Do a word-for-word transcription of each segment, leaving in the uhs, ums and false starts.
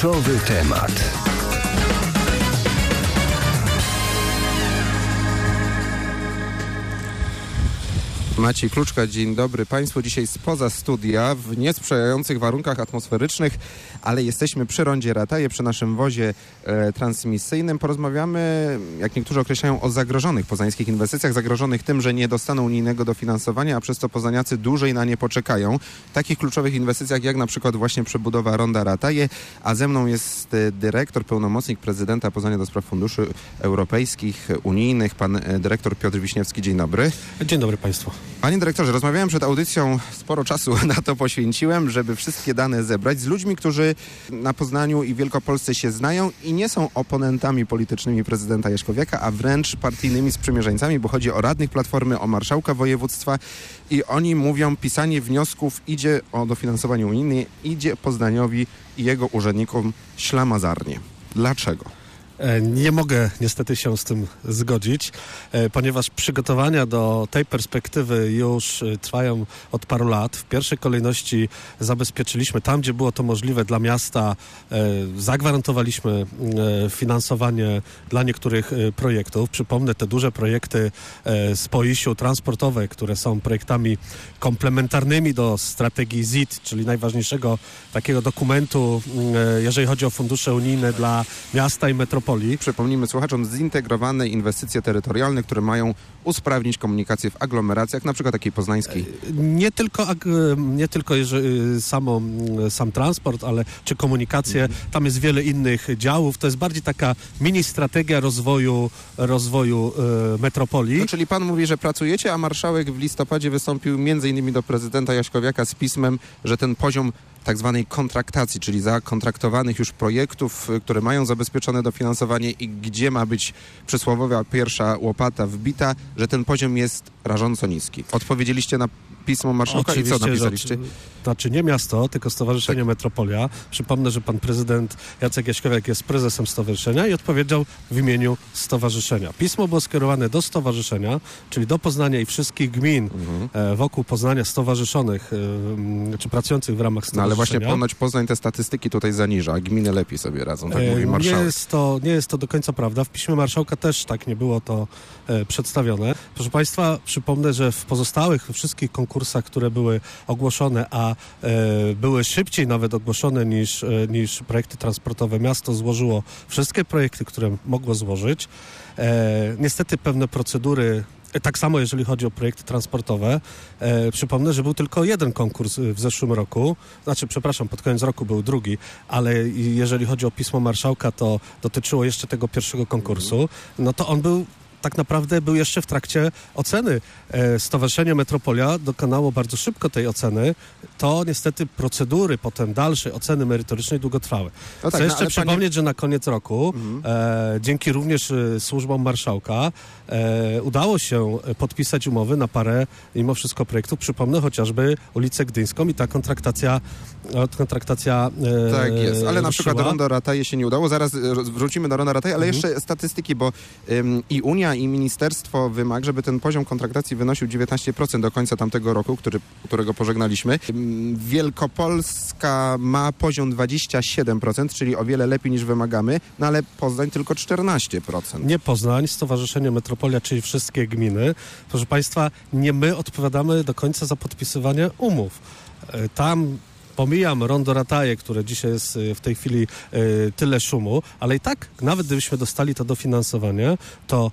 Kluczowy temat. Maciej Kluczka, dzień dobry Państwu. Dzisiaj spoza studia, w niesprzyjających warunkach atmosferycznych, ale jesteśmy przy rondzie Rataje, przy naszym wozie e, transmisyjnym. Porozmawiamy, jak niektórzy określają, o zagrożonych poznańskich inwestycjach, zagrożonych tym, że nie dostaną unijnego dofinansowania, a przez to poznaniacy dłużej na nie poczekają. Takich kluczowych inwestycjach jak na przykład właśnie przebudowa ronda Rataje, a ze mną jest e, dyrektor, pełnomocnik prezydenta Poznania do spraw funduszy europejskich, unijnych, pan e, dyrektor Piotr Wiśniewski. Dzień dobry. Dzień dobry Państwu. Panie dyrektorze, rozmawiałem przed audycją, sporo czasu na to poświęciłem, żeby wszystkie dane zebrać z ludźmi, którzy na Poznaniu i Wielkopolsce się znają i nie są oponentami politycznymi prezydenta Jaśkowiaka, a wręcz partyjnymi sprzymierzeńcami, bo chodzi o radnych Platformy, o marszałka województwa i oni mówią, pisanie wniosków idzie o dofinansowanie unijne, idzie Poznaniowi i jego urzędnikom ślamazarnie. Dlaczego? Nie mogę niestety się z tym zgodzić, ponieważ przygotowania do tej perspektywy już trwają od paru lat. W pierwszej kolejności zabezpieczyliśmy tam, gdzie było to możliwe dla miasta, zagwarantowaliśmy finansowanie dla niektórych projektów. Przypomnę, te duże projekty z P O I S-u transportowe, które są projektami komplementarnymi do strategii Z I T, czyli najważniejszego takiego dokumentu, jeżeli chodzi o fundusze unijne dla miasta i metropolii. Przypomnijmy słuchaczom, zintegrowane inwestycje terytorialne, które mają usprawnić komunikację w aglomeracjach, na przykład takiej poznańskiej. Nie tylko, nie tylko jeżeli, samo, sam transport, ale czy komunikację. Mhm. Tam jest wiele innych działów. To jest bardziej taka mini strategia rozwoju, rozwoju e, metropolii. No, czyli pan mówi, że pracujecie, a marszałek w listopadzie wystąpił między innymi do prezydenta Jaśkowiaka z pismem, że ten poziom tak zwanej kontraktacji, czyli zakontraktowanych już projektów, które mają zabezpieczone dofinansowanie i gdzie ma być przysłowiowa pierwsza łopata wbita, że ten poziom jest rażąco niski. Odpowiedzieliście na pismo marszałka. Oczywiście, i co napisaliście? Znaczy, znaczy nie miasto, tylko Stowarzyszenie tak. Metropolia. Przypomnę, że pan prezydent Jacek Jaśkowiak jest prezesem stowarzyszenia i odpowiedział w imieniu stowarzyszenia. Pismo było skierowane do stowarzyszenia, czyli do Poznania i wszystkich gmin mhm. e, wokół Poznania stowarzyszonych, e, czy pracujących w ramach stowarzyszenia. No ale właśnie ponoć Poznań te statystyki tutaj zaniża, a gminy lepiej sobie radzą, tak mówi marszałek. Nie jest to, nie jest to do końca prawda. W piśmie marszałka też tak nie było to e, przedstawione. Proszę Państwa, przypomnę, że w pozostałych wszystkich konkursach, które były ogłoszone, a e, były szybciej nawet ogłoszone niż, e, niż projekty transportowe, miasto złożyło wszystkie projekty, które mogło złożyć. E, niestety pewne procedury, tak samo jeżeli chodzi o projekty transportowe. E, przypomnę, że był tylko jeden konkurs w zeszłym roku, znaczy przepraszam, pod koniec roku był drugi, ale jeżeli chodzi o pismo marszałka, to dotyczyło jeszcze tego pierwszego konkursu, no to on był tak naprawdę był jeszcze w trakcie oceny. E, Stowarzyszenie Metropolia dokonało bardzo szybko tej oceny. To niestety procedury potem dalszej oceny merytorycznej długo trwały. No tak, Chcę jeszcze no, przypomnieć, panie... że na koniec roku mhm. e, dzięki również e, służbom marszałka e, udało się podpisać umowy na parę mimo wszystko projektów. Przypomnę chociażby ulicę Gdyńską i ta kontraktacja kontraktacja e, Tak jest, ale na ruszyła. przykład Rondo Rataje się nie udało. Zaraz wrócimy do Ronda Rataje, ale mhm. jeszcze statystyki, bo ym, i Unia i ministerstwo wymaga, żeby ten poziom kontraktacji wynosił dziewiętnaście procent do końca tamtego roku, który, którego pożegnaliśmy. Wielkopolska ma poziom dwadzieścia siedem procent, czyli o wiele lepiej niż wymagamy, no ale Poznań tylko czternaście procent. Nie Poznań, Stowarzyszenie Metropolia, czyli wszystkie gminy. Proszę Państwa, nie my odpowiadamy do końca za podpisywanie umów. Tam pomijam Rondo Rataje, które dzisiaj jest w tej chwili y, tyle szumu, ale i tak, nawet gdybyśmy dostali to dofinansowanie, to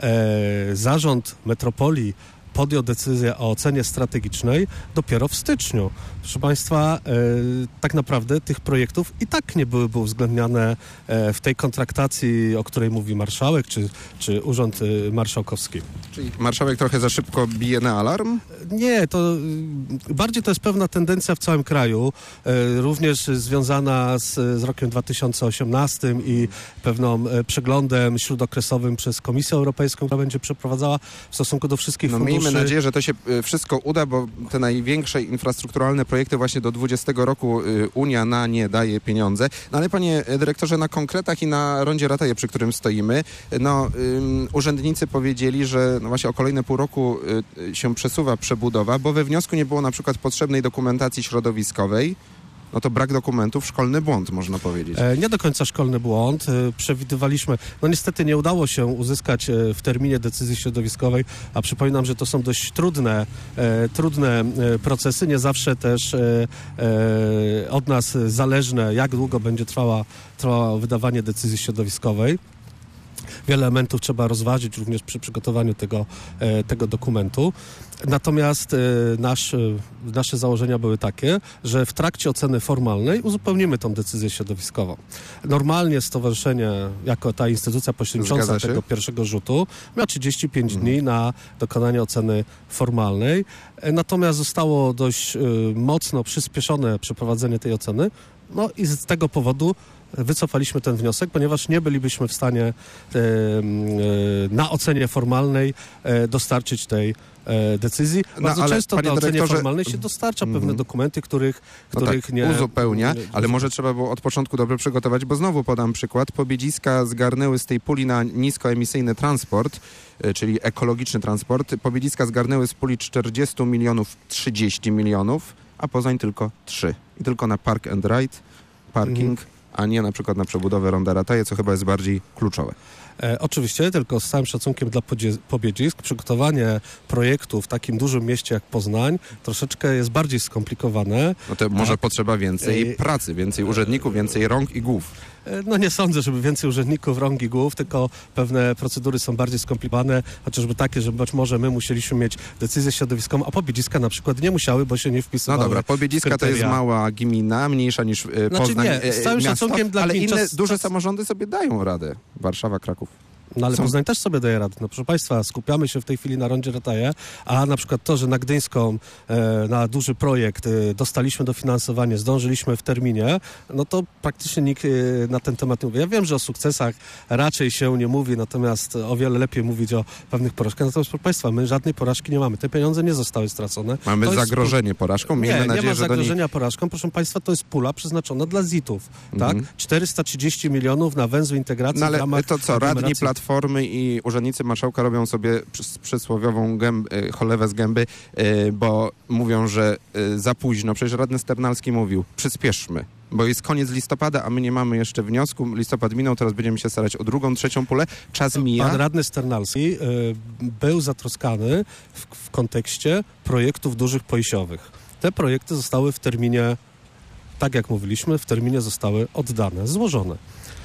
e, zarząd metropolii podjął decyzję o ocenie strategicznej dopiero w styczniu. Proszę Państwa, e, tak naprawdę tych projektów i tak nie byłyby uwzględniane e, w tej kontraktacji, o której mówi marszałek, czy, czy urząd e, marszałkowski. Czyli marszałek trochę za szybko bije na alarm? Nie, to y, bardziej to jest pewna tendencja w całym kraju, y, również związana z, z rokiem dwa tysiące osiemnastym i pewną y, przeglądem śródokresowym przez Komisję Europejską, która będzie przeprowadzała w stosunku do wszystkich no, funduszy. Miejmy nadzieję, że to się y, wszystko uda, bo te największe infrastrukturalne projekty właśnie do dwudziestego roku y, Unia na nie daje pieniądze. No ale panie dyrektorze, na konkretach i na rondzie Rataje, przy którym stoimy, no y, urzędnicy powiedzieli, że no właśnie o kolejne pół roku y, się przesuwa przebudowa, bo we wniosku nie było na przykład potrzebnej dokumentacji środowiskowej, No to brak dokumentów, szkolny błąd, można powiedzieć. E, nie do końca szkolny błąd. E, przewidywaliśmy, no niestety nie udało się uzyskać e, w terminie decyzji środowiskowej, a przypominam, że to są dość trudne, e, trudne e, procesy, nie zawsze też e, e, od nas zależne, jak długo będzie trwała, trwało wydawanie decyzji środowiskowej. Wiele elementów trzeba rozważyć również przy przygotowaniu tego, e, tego dokumentu. Natomiast e, nasz, e, nasze założenia były takie, że w trakcie oceny formalnej uzupełnimy tą decyzję środowiskową. Normalnie stowarzyszenie, jako ta instytucja pośrednicząca tego pierwszego rzutu, miała trzydzieści pięć mhm. dni na dokonanie oceny formalnej. E, natomiast zostało dość e, mocno przyspieszone przeprowadzenie tej oceny. No i z tego powodu wycofaliśmy ten wniosek, ponieważ nie bylibyśmy w stanie e, e, na ocenie formalnej e, dostarczyć tej e, decyzji. Bardzo no, często na ocenie formalnej się dostarcza mm. pewne dokumenty, których, no których tak, nie... uzupełnia, nie, ale może trzeba było od początku dobrze przygotować, bo znowu podam przykład. Pobiedziska zgarnęły z tej puli na niskoemisyjny transport, e, czyli ekologiczny transport. Pobiedziska zgarnęły z puli czterdzieści milionów trzydzieści milionów, a Poznań tylko trzy. I tylko na park and ride, parking, mm. a nie na przykład na przebudowę Ronda Rataje, co chyba jest bardziej kluczowe. E, oczywiście, tylko z całym szacunkiem dla podzie- Pobiedzisk, przygotowanie projektu w takim dużym mieście jak Poznań troszeczkę jest bardziej skomplikowane. No to może tak. potrzeba więcej e, pracy, więcej urzędników, więcej rąk i głów. E, no nie sądzę, żeby więcej urzędników, rąk i głów, tylko pewne procedury są bardziej skomplikowane, chociażby takie, że być może my musieliśmy mieć decyzję środowiskową, a Pobiedziska na przykład nie musiały, bo się nie wpisywały. No dobra, Pobiedziska to jest mała gmina, mniejsza niż e, znaczy Poznań, nie, z całym miasto, szacunkiem dla ale gmin, inne czas, duże czas... samorządy sobie dają radę. Warszawa, Kraków. No ale Są... Poznań też sobie daje radę. No proszę Państwa, skupiamy się w tej chwili na Rondzie Rataje, a na przykład to, że na Gdyńską, e, na duży projekt e, dostaliśmy dofinansowanie, zdążyliśmy w terminie, no to praktycznie nikt e, na ten temat nie mówi. Ja wiem, że o sukcesach raczej się nie mówi, natomiast o wiele lepiej mówić o pewnych porażkach. Natomiast proszę Państwa, my żadnej porażki nie mamy. Te pieniądze nie zostały stracone. Mamy to zagrożenie jest... porażką? Miejmy nie, nadzieję, nie ma że zagrożenia niej... porażką. Proszę Państwa, to jest pula przeznaczona dla zitów. Mhm. Tak? czterysta trzydzieści milionów na węzły integracji no ale w ramach to co, radni Platformy i urzędnicy marszałka robią sobie przysłowiową gęb, cholewę z gęby, bo mówią, że za późno. Przecież radny Sternalski mówił, przyspieszmy, bo jest koniec listopada, a my nie mamy jeszcze wniosku. Listopad minął, teraz będziemy się starać o drugą, trzecią pulę. Czas mija. Pan radny Sternalski y, był zatroskany w, w kontekście projektów dużych pojsiowych. Te projekty zostały w terminie, tak jak mówiliśmy, w terminie zostały oddane, złożone.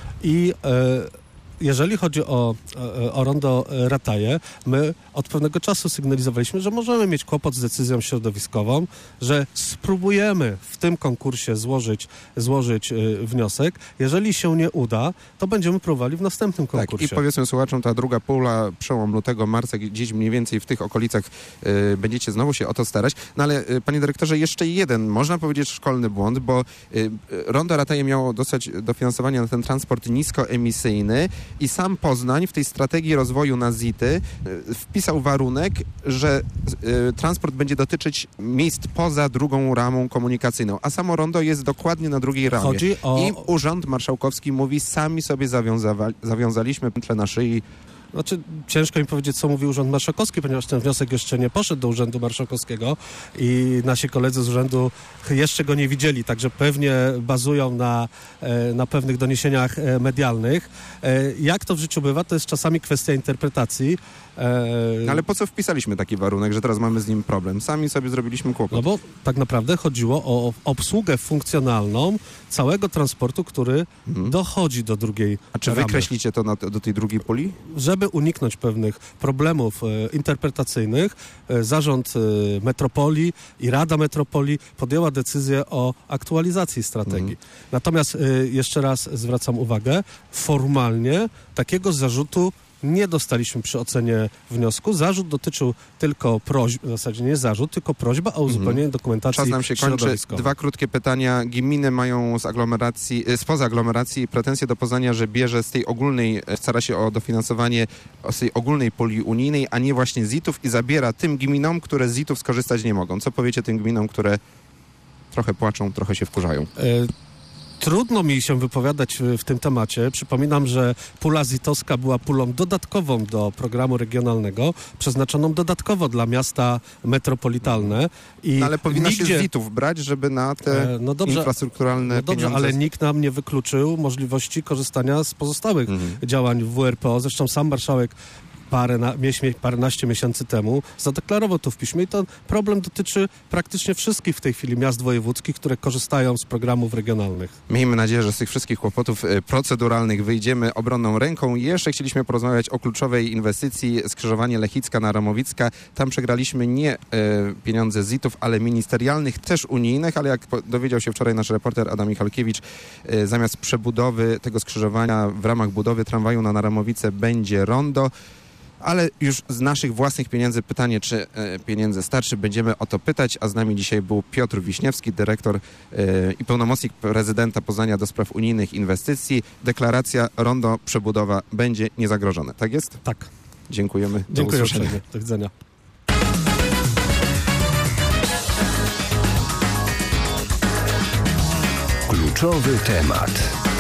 I y, jeżeli chodzi o, o Rondo Rataje, my od pewnego czasu sygnalizowaliśmy, że możemy mieć kłopot z decyzją środowiskową, że spróbujemy w tym konkursie złożyć, złożyć wniosek. Jeżeli się nie uda, to będziemy próbowali w następnym konkursie. Tak, i powiedzmy słuchaczom, ta druga pula, przełom lutego, marca, gdzieś mniej więcej w tych okolicach y, będziecie znowu się o to starać. No ale, y, panie dyrektorze, jeszcze jeden, można powiedzieć, szkolny błąd, bo y, Rondo Rataje miało dostać dofinansowanie na ten transport niskoemisyjny, i sam Poznań w tej strategii rozwoju na zity y, wpisał warunek, że y, transport będzie dotyczyć miejsc poza drugą ramą komunikacyjną, a samo rondo jest dokładnie na drugiej ramie. Chodzi o... I Urząd Marszałkowski mówi, sami sobie zawiąza- zawiązaliśmy pętlę na szyi. Znaczy, ciężko mi powiedzieć, co mówi Urząd Marszałkowski, ponieważ ten wniosek jeszcze nie poszedł do Urzędu Marszałkowskiego i nasi koledzy z urzędu jeszcze go nie widzieli, także pewnie bazują na, na pewnych doniesieniach medialnych. Jak to w życiu bywa, to jest czasami kwestia interpretacji. No ale po co wpisaliśmy taki warunek, że teraz mamy z nim problem? Sami sobie zrobiliśmy kłopot. No bo tak naprawdę chodziło o obsługę funkcjonalną całego transportu, który mhm. dochodzi do drugiej A czy ramy. Wykreślicie to na, do tej drugiej puli? Żeby uniknąć pewnych problemów e, interpretacyjnych, e, Zarząd e, Metropolii i Rada Metropolii podjęła decyzję o aktualizacji strategii. Mhm. Natomiast e, jeszcze raz zwracam uwagę, formalnie takiego zarzutu nie dostaliśmy przy ocenie wniosku. Zarzut dotyczył tylko prośby, w zasadzie nie zarzut, tylko prośba o uzupełnienie mhm. dokumentacji Czas nam się kończy. Dwa krótkie pytania. Gminy mają z aglomeracji, spoza aglomeracji pretensje do Poznania, że bierze z tej ogólnej, stara się o dofinansowanie z tej ogólnej puli unijnej, a nie właśnie zitów i zabiera tym gminom, które z zitów skorzystać nie mogą. Co powiecie tym gminom, które trochę płaczą, trochę się wkurzają? Y- Trudno mi się wypowiadać w, w tym temacie. Przypominam, że pula zitowska była pulą dodatkową do programu regionalnego, przeznaczoną dodatkowo dla miasta metropolitalne. I no ale powinno nigdzie... się z zitów brać, żeby na te e, no dobrze, infrastrukturalne no dobrze, pieniądze... ale nikt nam nie wykluczył możliwości korzystania z pozostałych Mhm. działań w W R P O. Zresztą sam marszałek parę na, mieś- paręnaście miesięcy temu zadeklarował to w piśmie i ten problem dotyczy praktycznie wszystkich w tej chwili miast wojewódzkich, które korzystają z programów regionalnych. Miejmy nadzieję, że z tych wszystkich kłopotów e, proceduralnych wyjdziemy obronną ręką. I jeszcze chcieliśmy porozmawiać o kluczowej inwestycji skrzyżowanie Lechicka na Ramowicka. Tam przegraliśmy nie e, pieniądze z zitów, ale ministerialnych, też unijnych, ale jak po- dowiedział się wczoraj nasz reporter Adam Michalkiewicz, e, zamiast przebudowy tego skrzyżowania w ramach budowy tramwaju na Naramowice będzie rondo. Ale już z naszych własnych pieniędzy pytanie, czy e, pieniędzy starczy, będziemy o to pytać, a z nami dzisiaj był Piotr Wiśniewski, dyrektor e, i pełnomocnik prezydenta Poznania do spraw unijnych inwestycji. Deklaracja rondo przebudowa będzie niezagrożone, tak jest? Tak. Dziękujemy. Do Dziękuję usłyszenia. uprzejmie. Do widzenia. Kluczowy temat.